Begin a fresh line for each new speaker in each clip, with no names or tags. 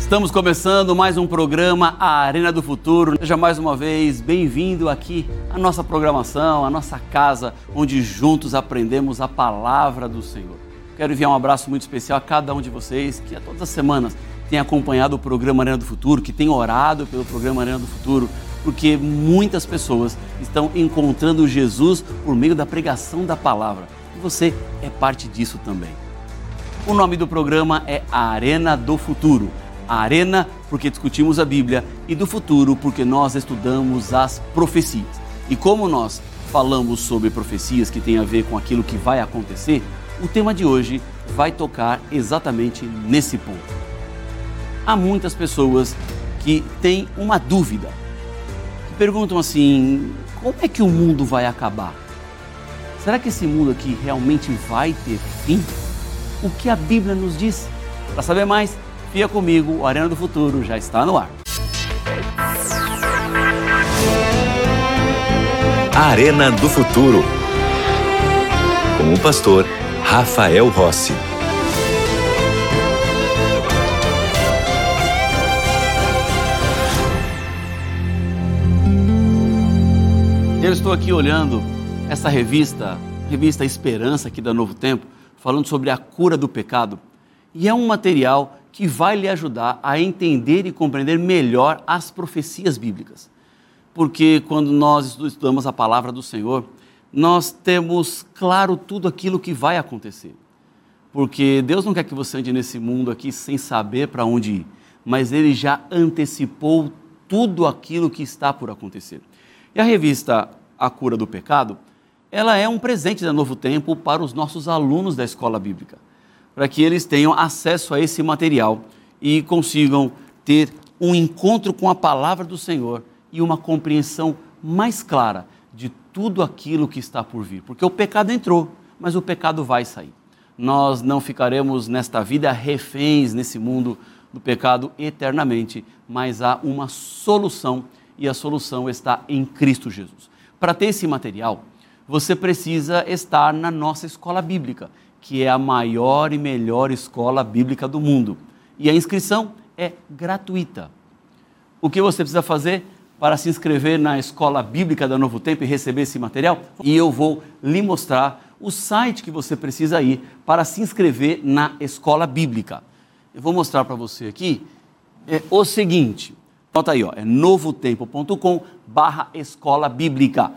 Estamos começando mais um programa, a Arena do Futuro. Seja mais uma vez bem-vindo aqui à nossa programação, à nossa casa, onde juntos aprendemos a palavra do Senhor. Quero enviar um abraço muito especial a cada um de vocês que a todas as semanas tem acompanhado o programa Arena do Futuro, que tem orado pelo programa Arena do Futuro, porque muitas pessoas estão encontrando Jesus por meio da pregação da palavra. E você é parte disso também. O nome do programa é a Arena do Futuro. A Arena porque discutimos a Bíblia e do futuro porque nós estudamos as profecias. E como nós falamos sobre profecias que têm a ver com aquilo que vai acontecer, o tema de hoje vai tocar exatamente nesse ponto. Há muitas pessoas que têm uma dúvida, que perguntam assim, como é que o mundo vai acabar? Será que esse mundo aqui realmente vai ter fim? O que a Bíblia nos diz? Para saber mais, fica comigo, o Arena do Futuro já está no ar.
Arena do Futuro, com o pastor Rafael Rossi.
Eu estou aqui olhando essa revista Esperança aqui da Novo Tempo, falando sobre a cura do pecado. E é um material que vai lhe ajudar a entender e compreender melhor as profecias bíblicas. Porque quando nós estudamos a palavra do Senhor, nós temos claro tudo aquilo que vai acontecer. Porque Deus não quer que você ande nesse mundo aqui sem saber para onde ir, mas Ele já antecipou tudo aquilo que está por acontecer. E a revista A Cura do Pecado, ela é um presente da Novo Tempo para os nossos alunos da escola bíblica, para que eles tenham acesso a esse material e consigam ter um encontro com a palavra do Senhor e uma compreensão mais clara de tudo aquilo que está por vir. Porque o pecado entrou, mas o pecado vai sair. Nós não ficaremos nesta vida reféns nesse mundo do pecado eternamente, mas há uma solução e a solução está em Cristo Jesus. Para ter esse material, você precisa estar na nossa escola bíblica, que é a maior e melhor escola bíblica do mundo. E a inscrição é gratuita. O que você precisa fazer para se inscrever na escola bíblica da Novo Tempo e receber esse material? E eu vou lhe mostrar o site que você precisa ir para se inscrever na escola bíblica. Eu vou mostrar para você aqui o seguinte. Anota aí, é novotempo.com/escola bíblica.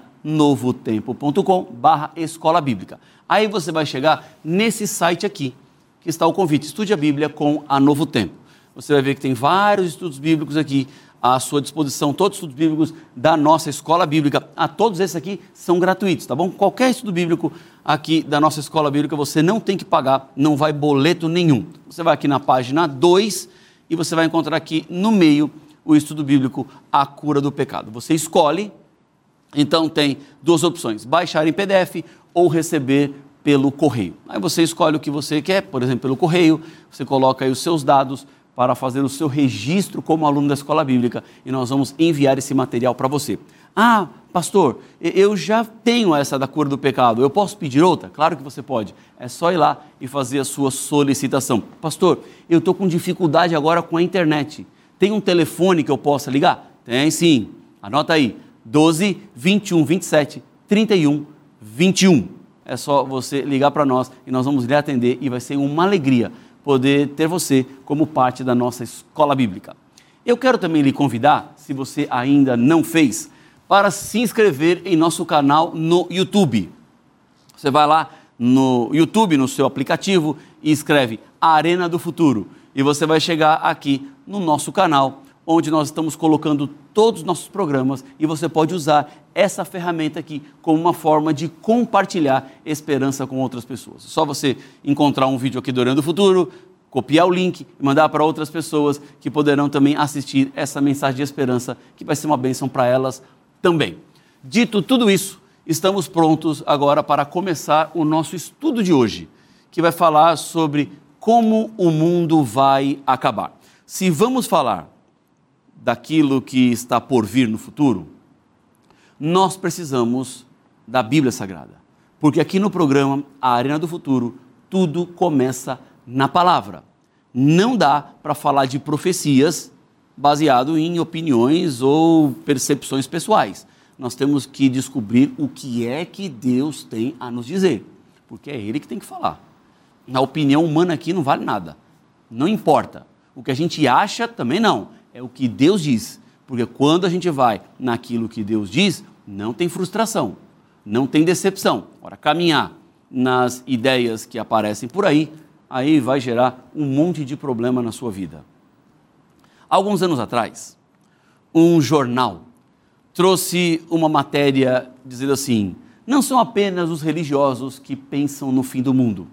novotempo.com/escola bíblica. Aí você vai chegar nesse site aqui, que está o convite, Estude a Bíblia com a Novo Tempo. Você vai ver que tem vários estudos bíblicos aqui à sua disposição, todos os estudos bíblicos da nossa escola bíblica. Todos esses aqui são gratuitos, tá bom? Qualquer estudo bíblico aqui da nossa escola bíblica você não tem que pagar, não vai boleto nenhum. Você vai aqui na página 2 e você vai encontrar aqui no meio o estudo bíblico A Cura do Pecado. Você escolhe. Então tem duas opções, baixar em PDF ou receber pelo correio. Aí você escolhe o que você quer, por exemplo, pelo correio, você coloca aí os seus dados para fazer o seu registro como aluno da escola bíblica e nós vamos enviar esse material para você. Pastor, eu já tenho essa da cura do pecado, eu posso pedir outra? Claro que você pode, é só ir lá e fazer a sua solicitação. Pastor, eu estou com dificuldade agora com a internet, tem um telefone que eu possa ligar? Tem sim, anota aí. 12 21 27 31 21. É só você ligar para nós e nós vamos lhe atender e vai ser uma alegria poder ter você como parte da nossa escola bíblica. Eu quero também lhe convidar, se você ainda não fez, para se inscrever em nosso canal no YouTube. Você vai lá no YouTube, no seu aplicativo e escreve Arena do Futuro e você vai chegar aqui no nosso canal, onde nós estamos colocando todos os nossos programas e você pode usar essa ferramenta aqui como uma forma de compartilhar esperança com outras pessoas. É só você encontrar um vídeo aqui do Arena do Futuro, copiar o link e mandar para outras pessoas que poderão também assistir essa mensagem de esperança, que vai ser uma bênção para elas também. Dito tudo isso, estamos prontos agora para começar o nosso estudo de hoje, que vai falar sobre como o mundo vai acabar. Se vamos falar daquilo que está por vir no futuro, nós precisamos da Bíblia Sagrada. Porque aqui no programa, a Arena do Futuro, tudo começa na palavra. Não dá para falar de profecias baseado em opiniões ou percepções pessoais. Nós temos que descobrir o que é que Deus tem a nos dizer, porque é Ele que tem que falar. A opinião humana aqui não vale nada, não importa. O que a gente acha também não, é o que Deus diz, porque quando a gente vai naquilo que Deus diz, não tem frustração, não tem decepção. Ora, caminhar nas ideias que aparecem por aí vai gerar um monte de problema na sua vida. Alguns anos atrás, um jornal trouxe uma matéria dizendo assim: não são apenas os religiosos que pensam no fim do mundo.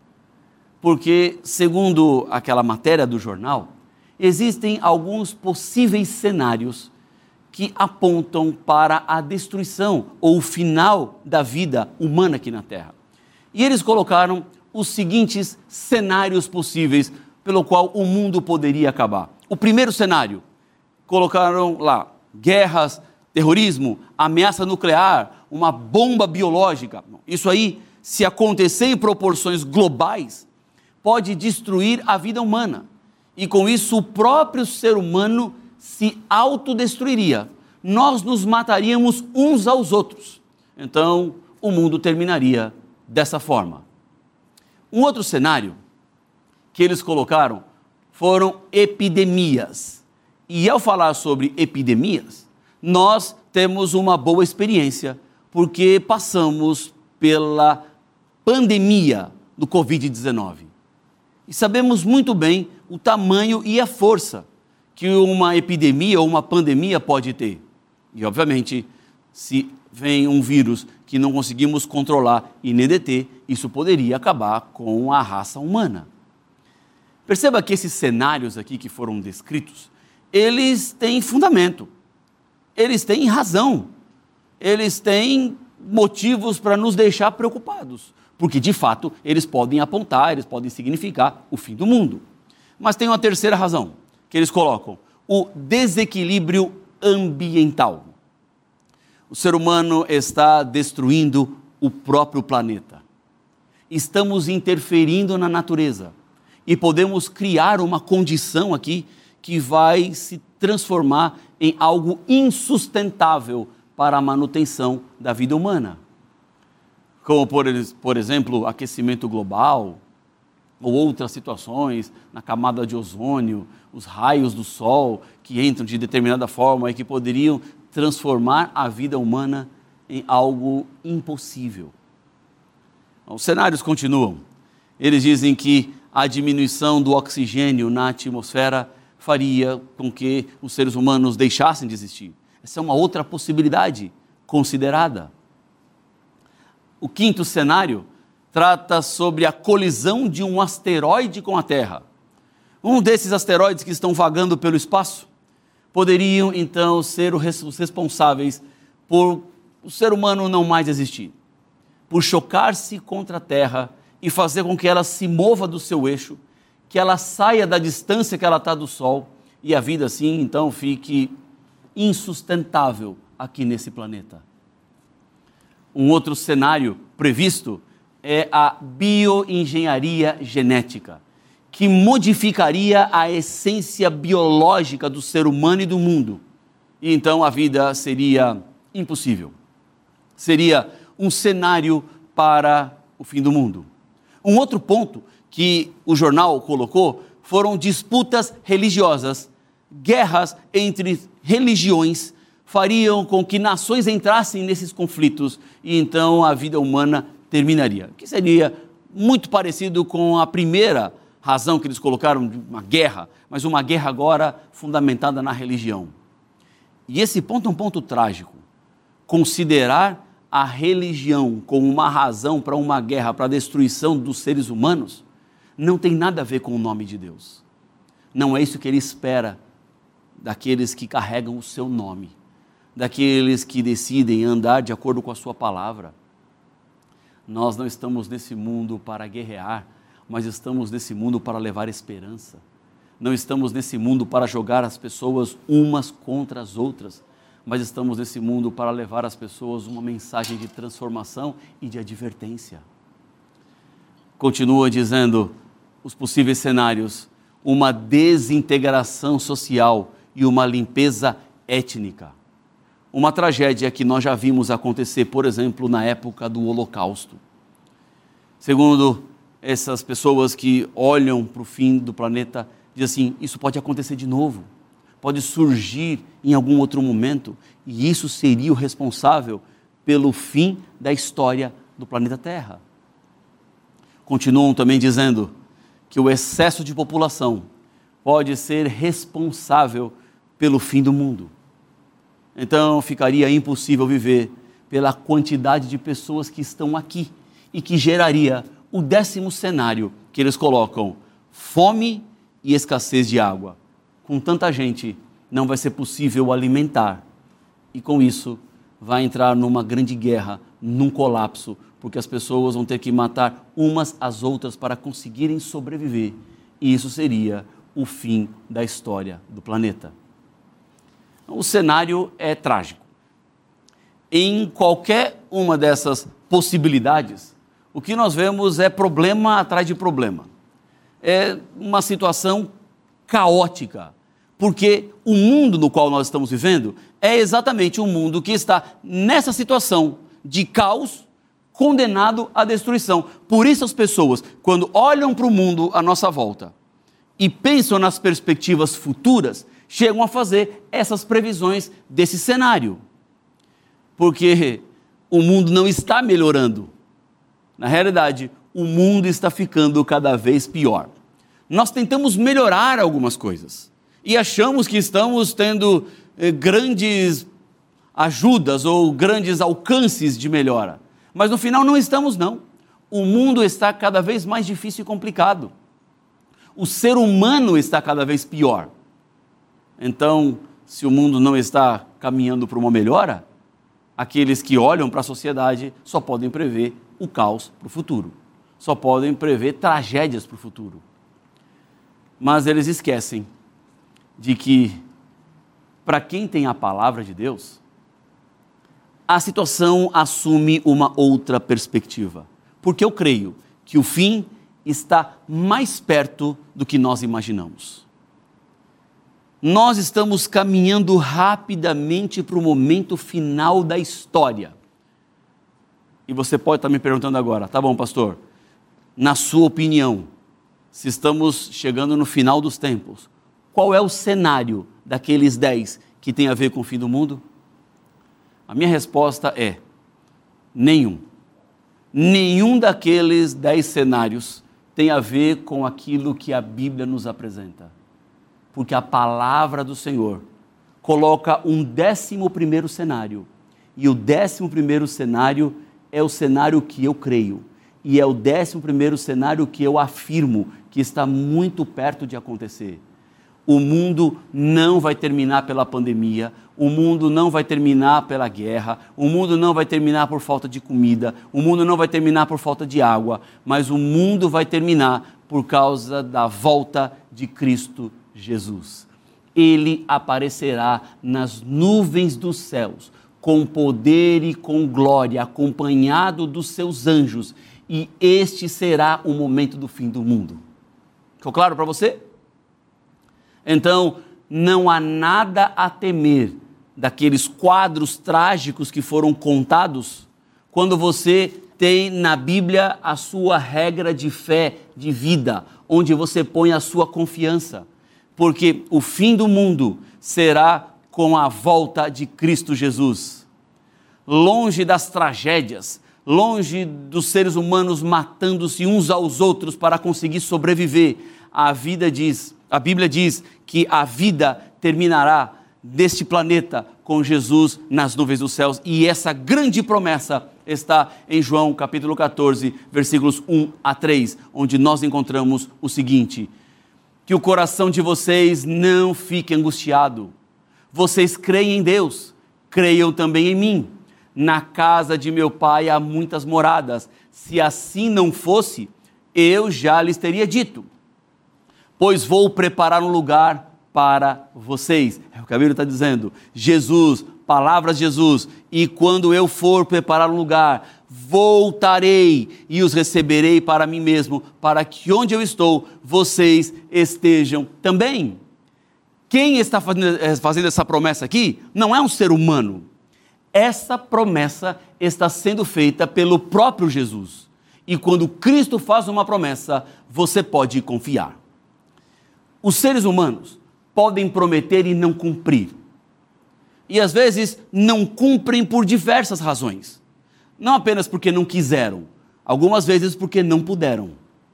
Porque, segundo aquela matéria do jornal, existem alguns possíveis cenários que apontam para a destruição ou o final da vida humana aqui na Terra. E eles colocaram os seguintes cenários possíveis pelo qual o mundo poderia acabar. O primeiro cenário, colocaram lá guerras, terrorismo, ameaça nuclear, uma bomba biológica. Isso aí, se acontecer em proporções globais, pode destruir a vida humana. E com isso o próprio ser humano se autodestruiria. Nós nos mataríamos uns aos outros. Então, o mundo terminaria dessa forma. Um outro cenário que eles colocaram foram epidemias. E ao falar sobre epidemias, nós temos uma boa experiência, porque passamos pela pandemia do Covid-19. E sabemos muito bem o tamanho e a força que uma epidemia ou uma pandemia pode ter. E, obviamente, se vem um vírus que não conseguimos controlar e nem deter, isso poderia acabar com a raça humana. Perceba que esses cenários aqui que foram descritos, eles têm fundamento, eles têm razão, eles têm motivos para nos deixar preocupados, porque de fato eles podem apontar, eles podem significar o fim do mundo. Mas tem uma terceira razão, que eles colocam: o desequilíbrio ambiental. O ser humano está destruindo o próprio planeta. Estamos interferindo na natureza e podemos criar uma condição aqui que vai se transformar em algo insustentável para a manutenção da vida humana. Como, por exemplo, aquecimento global, ou outras situações na camada de ozônio, os raios do sol que entram de determinada forma e que poderiam transformar a vida humana em algo impossível. Os cenários continuam. Eles dizem que a diminuição do oxigênio na atmosfera faria com que os seres humanos deixassem de existir. Essa é uma outra possibilidade considerada. O quinto cenário trata sobre a colisão de um asteroide com a Terra. Um desses asteroides que estão vagando pelo espaço poderiam, então, ser os responsáveis por o ser humano não mais existir, por chocar-se contra a Terra e fazer com que ela se mova do seu eixo, que ela saia da distância que ela está do Sol e a vida, assim, então, fique insustentável aqui nesse planeta. Um outro cenário previsto é a bioengenharia genética, que modificaria a essência biológica do ser humano e do mundo. E então a vida seria impossível. Seria um cenário para o fim do mundo. Um outro ponto que o jornal colocou foram disputas religiosas. Guerras entre religiões fariam com que nações entrassem nesses conflitos e então a vida humana terminaria. Que seria muito parecido com a primeira razão que eles colocaram de uma guerra, mas uma guerra agora fundamentada na religião. E esse ponto é um ponto trágico. Considerar a religião como uma razão para uma guerra, para a destruição dos seres humanos, não tem nada a ver com o nome de Deus. Não é isso que ele espera daqueles que carregam o seu nome, daqueles que decidem andar de acordo com a sua palavra. Nós não estamos nesse mundo para guerrear, mas estamos nesse mundo para levar esperança. Não estamos nesse mundo para jogar as pessoas umas contra as outras, mas estamos nesse mundo para levar às pessoas uma mensagem de transformação e de advertência. Continua dizendo os possíveis cenários: uma desintegração social e uma limpeza étnica. Uma tragédia que nós já vimos acontecer, por exemplo, na época do Holocausto. Segundo essas pessoas que olham para o fim do planeta, dizem assim, isso pode acontecer de novo, pode surgir em algum outro momento, e isso seria o responsável pelo fim da história do planeta Terra. Continuam também dizendo que o excesso de população pode ser responsável pelo fim do mundo. Então ficaria impossível viver pela quantidade de pessoas que estão aqui e que geraria o 10º cenário que eles colocam, fome e escassez de água. Com tanta gente, não vai ser possível alimentar. E com isso, vai entrar numa grande guerra, num colapso, porque as pessoas vão ter que matar umas às outras para conseguirem sobreviver. E isso seria o fim da história do planeta. O cenário é trágico. Em qualquer uma dessas possibilidades, o que nós vemos é problema atrás de problema. É uma situação caótica, porque o mundo no qual nós estamos vivendo é exatamente um mundo que está nessa situação de caos, condenado à destruição. Por isso as pessoas, quando olham para o mundo à nossa volta e pensam nas perspectivas futuras, chegam a fazer essas previsões desse cenário. Porque o mundo não está melhorando. Na realidade, o mundo está ficando cada vez pior. Nós tentamos melhorar algumas coisas e achamos que estamos tendo grandes ajudas ou grandes alcances de melhora. Mas no final não estamos, não. O mundo está cada vez mais difícil e complicado. O ser humano está cada vez pior. Então, se o mundo não está caminhando para uma melhora, aqueles que olham para a sociedade só podem prever o caos para o futuro. Só podem prever tragédias para o futuro. Mas eles esquecem de que, para quem tem a palavra de Deus, a situação assume uma outra perspectiva. Porque eu creio que o fim está mais perto do que nós imaginamos. Nós estamos caminhando rapidamente para o momento final da história. E você pode estar me perguntando agora, tá bom, pastor, na sua opinião, se estamos chegando no final dos tempos, qual é o cenário daqueles 10 que tem a ver com o fim do mundo? A minha resposta é, nenhum. Nenhum daqueles 10 cenários tem a ver com aquilo que a Bíblia nos apresenta. Porque a palavra do Senhor coloca um 11º cenário. E o 11º cenário é o cenário que eu creio. E é o 11º cenário que eu afirmo que está muito perto de acontecer. O mundo não vai terminar pela pandemia, o mundo não vai terminar pela guerra, o mundo não vai terminar por falta de comida, o mundo não vai terminar por falta de água, mas o mundo vai terminar por causa da volta de Cristo Jesus. Ele aparecerá nas nuvens dos céus, com poder e com glória, acompanhado dos seus anjos, e este será o momento do fim do mundo. Ficou claro para você? Então, não há nada a temer daqueles quadros trágicos que foram contados quando você tem na Bíblia a sua regra de fé, de vida, onde você põe a sua confiança. Porque o fim do mundo será com a volta de Cristo Jesus. Longe das tragédias, longe dos seres humanos matando-se uns aos outros para conseguir sobreviver, a Bíblia diz que a vida terminará deste planeta com Jesus nas nuvens dos céus. E essa grande promessa está em João capítulo 14, versículos 1 a 3, onde nós encontramos o seguinte: que o coração de vocês não fique angustiado. Vocês creem em Deus, creiam também em mim. Na casa de meu pai há muitas moradas. Se assim não fosse, eu já lhes teria dito. Pois vou preparar um lugar para vocês. É o que a Bíblia está dizendo. Jesus palavras de Jesus, e quando eu for preparar um lugar, voltarei e os receberei para mim mesmo, para que onde eu estou, vocês estejam também. Quem está fazendo essa promessa aqui não é um ser humano. Essa promessa está sendo feita pelo próprio Jesus. E quando Cristo faz uma promessa, você pode confiar. Os seres humanos podem prometer e não cumprir. E às vezes não cumprem por diversas razões. Não apenas porque não quiseram, algumas vezes porque não puderam.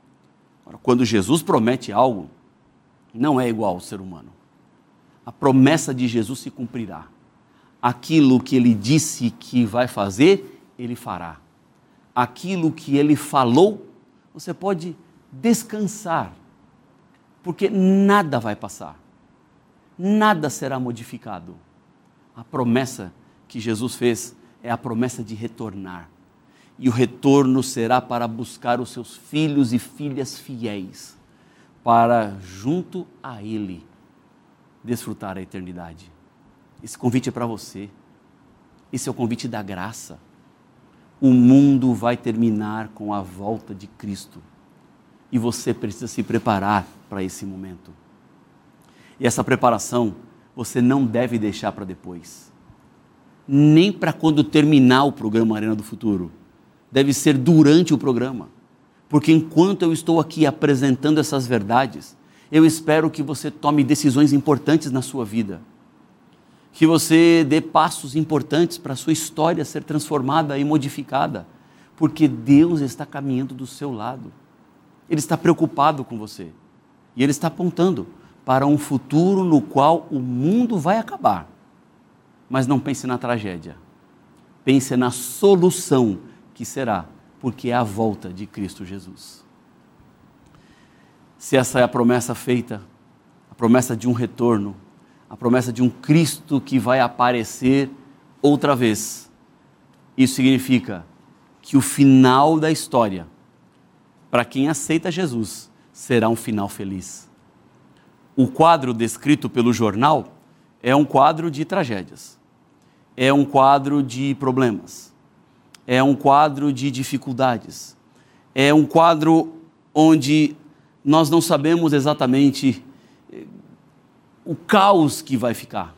Quando Jesus promete algo, não é igual ao ser humano. A promessa de Jesus se cumprirá. Aquilo que ele disse que vai fazer, ele fará. Aquilo que ele falou, você pode descansar, porque nada vai passar, nada será modificado. A promessa que Jesus fez é a promessa de retornar, e o retorno será para buscar os seus filhos e filhas fiéis, para junto a Ele desfrutar a eternidade. Esse convite é para você, esse é o convite da graça. O mundo vai terminar com a volta de Cristo e você precisa se preparar para esse momento. E essa preparação você não deve deixar para depois, nem para quando terminar o programa Arena do Futuro. Deve ser durante o programa, porque enquanto eu estou aqui apresentando essas verdades, eu espero que você tome decisões importantes na sua vida, que você dê passos importantes para a sua história ser transformada e modificada, porque Deus está caminhando do seu lado. Ele está preocupado com você e Ele está apontando para um futuro no qual o mundo vai acabar. Mas não pense na tragédia, pense na solução que será, porque é a volta de Cristo Jesus. Se essa é a promessa feita, a promessa de um retorno, a promessa de um Cristo que vai aparecer outra vez, isso significa que o final da história, para quem aceita Jesus, será um final feliz. O quadro descrito pelo jornal é um quadro de tragédias, é um quadro de problemas, é um quadro de dificuldades, é um quadro onde nós não sabemos exatamente o caos que vai ficar.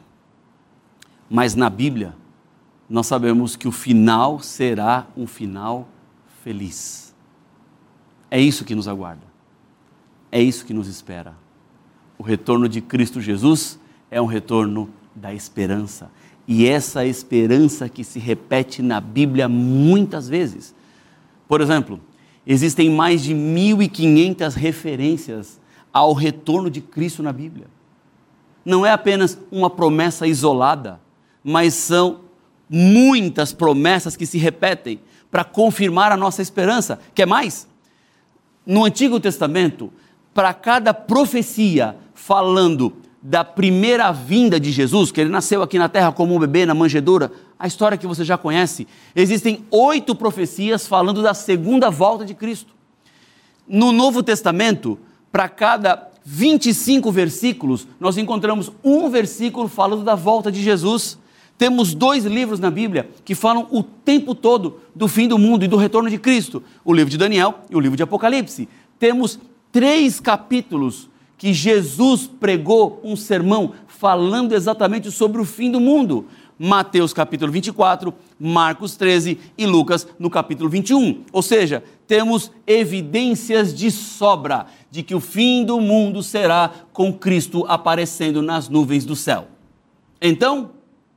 Mas na Bíblia, nós sabemos que o final será um final feliz. É isso que nos aguarda. É isso que nos espera. O retorno de Cristo Jesus é um retorno da esperança. E essa esperança que se repete na Bíblia muitas vezes. Por exemplo, existem mais de 1.500 referências ao retorno de Cristo na Bíblia. Não é apenas uma promessa isolada, mas são muitas promessas que se repetem para confirmar a nossa esperança. Quer mais? No Antigo Testamento, para cada profecia falando da primeira vinda de Jesus, que ele nasceu aqui na terra como um bebê na manjedoura, a história que você já conhece, existem 8 profecias falando da segunda volta de Cristo. No Novo Testamento, para cada 25 versículos, nós encontramos um versículo falando da volta de Jesus. Temos 2 livros na Bíblia que falam o tempo todo do fim do mundo e do retorno de Cristo, o livro de Daniel e o livro de Apocalipse. Temos 3 capítulos que Jesus pregou um sermão falando exatamente sobre o fim do mundo. Mateus capítulo 24, Marcos 13 e Lucas no capítulo 21. Ou seja, temos evidências de sobra de que o fim do mundo será com Cristo aparecendo nas nuvens do céu. Então,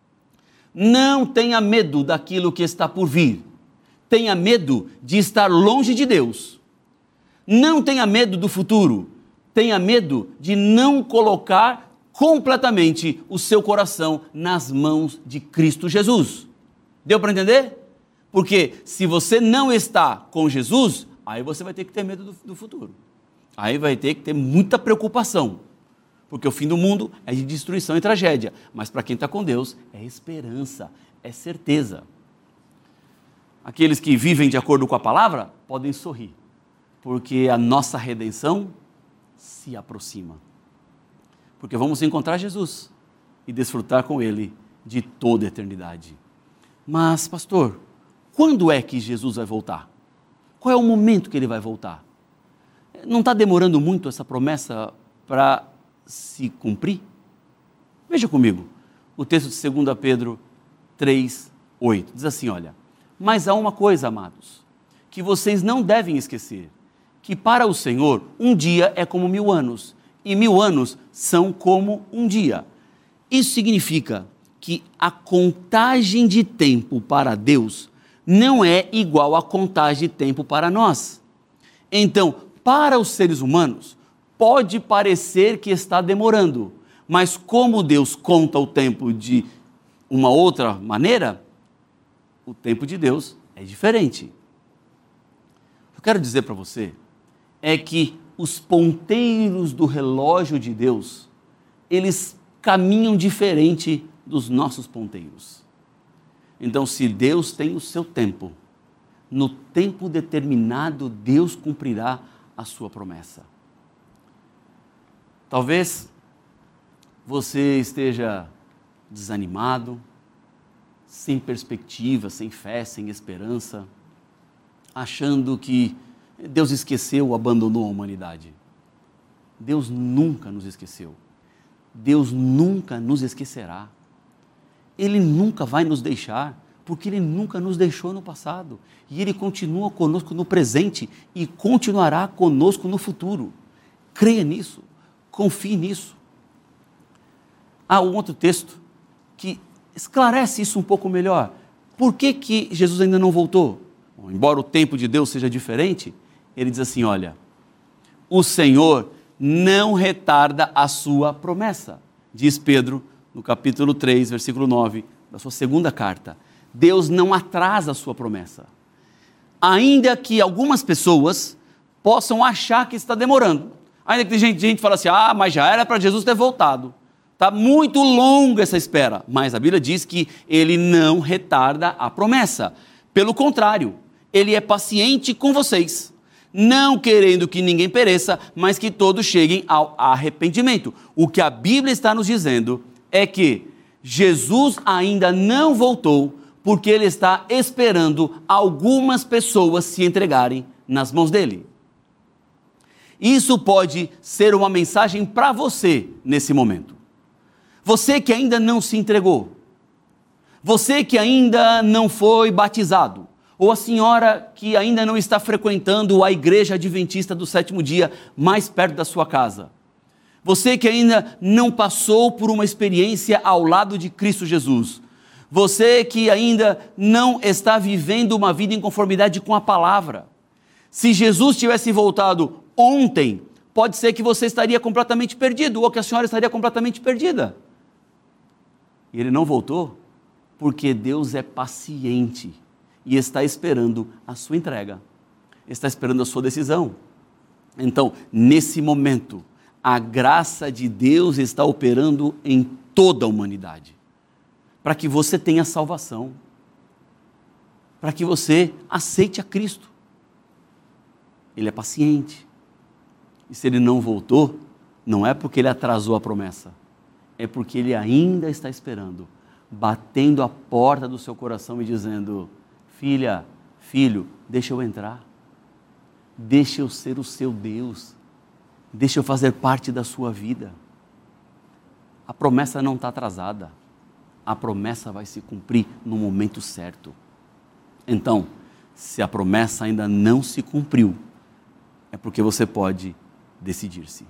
não tenha medo daquilo que está por vir. Tenha medo de estar longe de Deus. Não tenha medo do futuro. Tenha medo de não colocar completamente o seu coração nas mãos de Cristo Jesus. Deu para entender? Porque se você não está com Jesus, aí você vai ter que ter medo do futuro. Aí vai ter que ter muita preocupação. Porque o fim do mundo é de destruição e tragédia. Mas para quem está com Deus, é esperança, é certeza. Aqueles que vivem de acordo com a palavra, podem sorrir. Porque a nossa redenção se aproxima. Porque vamos encontrar Jesus e desfrutar com Ele de toda a eternidade. Mas, pastor, quando é que Jesus vai voltar? Qual é o momento que ele vai voltar? Não está demorando muito essa promessa para se cumprir? Veja comigo, o texto de 2 Pedro 3:8, diz assim, olha, mas há uma coisa, amados, que vocês não devem esquecer, que para o Senhor um dia é como 1000 anos, e 1000 anos são como um dia. Isso significa que a contagem de tempo para Deus não é igual à contagem de tempo para nós. Então, para os seres humanos, pode parecer que está demorando, mas como Deus conta o tempo de uma outra maneira, o tempo de Deus é diferente. O que eu quero dizer para você é que os ponteiros do relógio de Deus, eles caminham diferente dos nossos ponteiros. Então, se Deus tem o seu tempo, no tempo determinado, Deus cumprirá a sua promessa. Talvez você esteja desanimado, sem perspectiva, sem fé, sem esperança, achando que Deus esqueceu ou abandonou a humanidade. Deus nunca nos esqueceu. Deus nunca nos esquecerá. Ele nunca vai nos deixar, porque Ele nunca nos deixou no passado. E Ele continua conosco no presente e continuará conosco no futuro. Creia nisso, confie nisso. Há um outro texto que esclarece isso um pouco melhor. Por que Jesus ainda não voltou? Bom, embora o tempo de Deus seja diferente, ele diz assim, olha, o Senhor não retarda a sua promessa, diz Pedro no capítulo 3, versículo 9, da sua segunda carta. Deus não atrasa a sua promessa. Ainda que algumas pessoas possam achar que está demorando. Ainda que tem gente que fala assim, mas já era para Jesus ter voltado. Está muito longa essa espera. Mas a Bíblia diz que Ele não retarda a promessa. Pelo contrário, Ele é paciente com vocês, não querendo que ninguém pereça, mas que todos cheguem ao arrependimento. O que a Bíblia está nos dizendo é que Jesus ainda não voltou, porque Ele está esperando algumas pessoas se entregarem nas mãos dEle. Isso pode ser uma mensagem para você nesse momento. Você que ainda não se entregou, você que ainda não foi batizado, ou a senhora que ainda não está frequentando a igreja adventista do 7º dia mais perto da sua casa, você que ainda não passou por uma experiência ao lado de Cristo Jesus, você que ainda não está vivendo uma vida em conformidade com a palavra, se Jesus tivesse voltado ontem, pode ser que você estaria completamente perdido, ou que a senhora estaria completamente perdida. E Ele não voltou porque Deus é paciente e está esperando a sua entrega, está esperando a sua decisão. Então, nesse momento, a graça de Deus está operando em toda a humanidade, para que você tenha salvação, para que você aceite a Cristo. Ele é paciente. E se Ele não voltou, não é porque Ele atrasou a promessa, é porque Ele ainda está esperando, batendo a porta do seu coração e dizendo, filha, filho, deixa eu entrar, deixa eu ser o seu Deus, deixa eu fazer parte da sua vida. A promessa não está atrasada, a promessa vai se cumprir no momento certo. Então, se a promessa ainda não se cumpriu, é porque você pode decidir-se.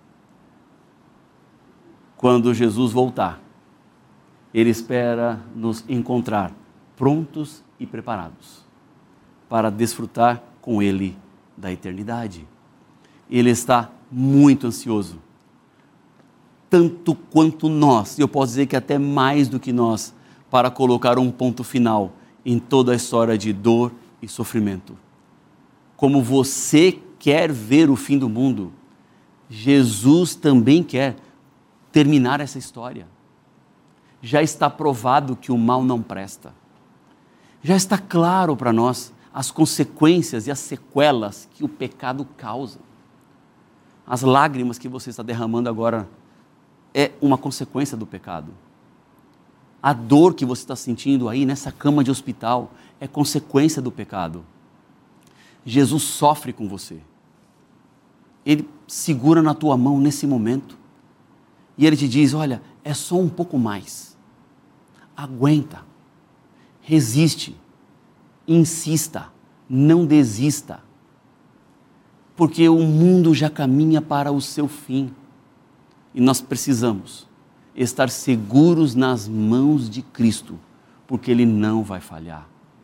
Quando Jesus voltar, Ele espera nos encontrar prontos e preparados para desfrutar com Ele da eternidade. Ele está muito ansioso, tanto quanto nós, e eu posso dizer que até mais do que nós, para colocar um ponto final em toda a história de dor e sofrimento. Como você quer ver o fim do mundo, Jesus também quer terminar essa história. Já está provado que o mal não presta. Já está claro para nós as consequências e as sequelas que o pecado causa. As lágrimas que você está derramando agora é uma consequência do pecado. A dor que você está sentindo aí nessa cama de hospital é consequência do pecado. Jesus sofre com você. Ele segura na tua mão nesse momento e Ele te diz, olha, é só um pouco mais. Aguenta, resiste, insista, não desista. Porque o mundo já caminha para o seu fim. E nós precisamos estar seguros nas mãos de Cristo, porque Ele não vai falhar.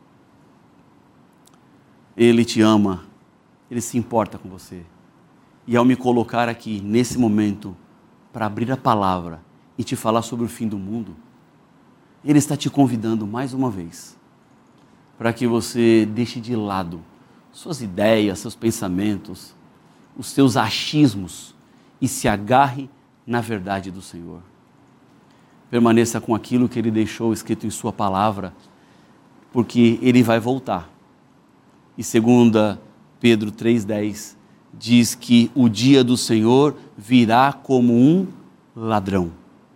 Ele te ama, Ele se importa com você. E ao me colocar aqui, nesse momento, para abrir a palavra e te falar sobre o fim do mundo, Ele está te convidando mais uma vez, para que você deixe de lado suas ideias, seus pensamentos, os seus achismos e se agarre na verdade do Senhor. Permaneça com aquilo que Ele deixou escrito em sua palavra, porque Ele vai voltar. E 2 Pedro 3,10 diz que o dia do Senhor virá como um ladrão.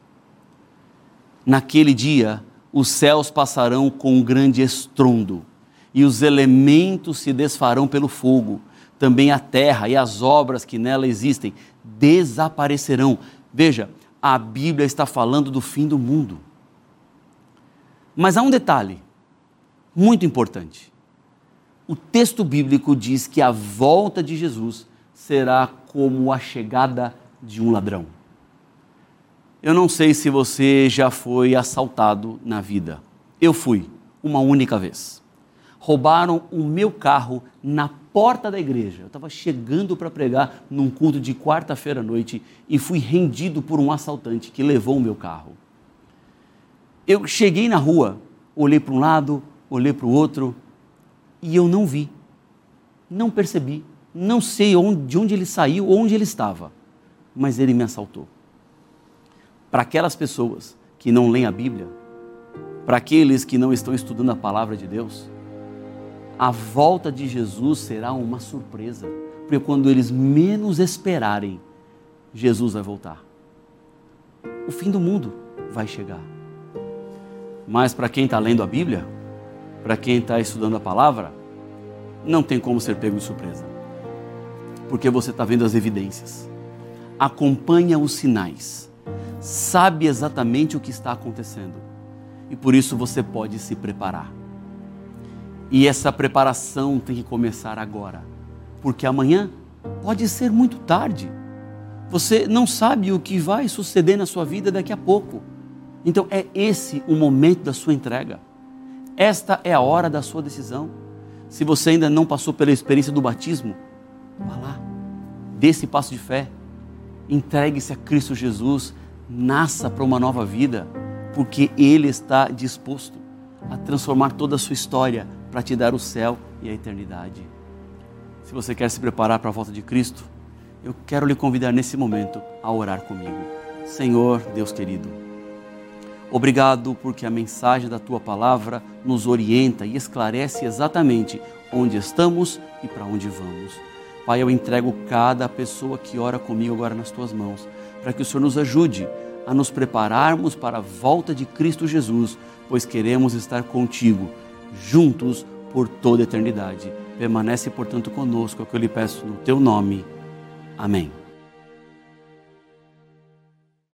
Naquele dia, os céus passarão com um grande estrondo, e os elementos se desfarão pelo fogo. Também a terra e as obras que nela existem desaparecerão. Veja, a Bíblia está falando do fim do mundo. Mas há um detalhe muito importante. O texto bíblico diz que a volta de Jesus será como a chegada de um ladrão. Eu não sei se você já foi assaltado na vida. Eu fui, uma única vez. Roubaram o meu carro na porta da igreja. Eu estava chegando para pregar num culto de quarta-feira à noite e fui rendido por um assaltante que levou o meu carro. Eu cheguei na rua, olhei para um lado, olhei para o outro e eu não vi, não percebi, não sei de onde ele saiu ou onde ele estava, mas ele me assaltou. Para aquelas pessoas que não leem a Bíblia, para aqueles que não estão estudando a palavra de Deus, a volta de Jesus será uma surpresa, porque quando eles menos esperarem, Jesus vai voltar. O fim do mundo vai chegar. Mas para quem está lendo a Bíblia, para quem está estudando a palavra, não tem como ser pego de surpresa, porque você está vendo as evidências, acompanha os sinais, sabe exatamente o que está acontecendo e por isso você pode se preparar. E essa preparação tem que começar agora, porque amanhã pode ser muito tarde. Você não sabe o que vai suceder na sua vida daqui a pouco. Então é esse o momento da sua entrega. Esta é a hora da sua decisão. Se você ainda não passou pela experiência do batismo, vá lá, dê esse passo de fé, entregue-se a Cristo Jesus, nasça para uma nova vida, porque Ele está disposto a transformar toda a sua história para te dar o céu e a eternidade. Se você quer se preparar para a volta de Cristo, eu quero lhe convidar nesse momento a orar comigo. Senhor, Deus querido, obrigado porque a mensagem da Tua palavra nos orienta e esclarece exatamente onde estamos e para onde vamos. Pai, eu entrego cada pessoa que ora comigo agora nas Tuas mãos, para que o Senhor nos ajude a nos prepararmos para a volta de Cristo Jesus, pois queremos estar contigo, juntos por toda a eternidade. Permanece, portanto, conosco, é o que eu lhe peço no Teu nome. Amém.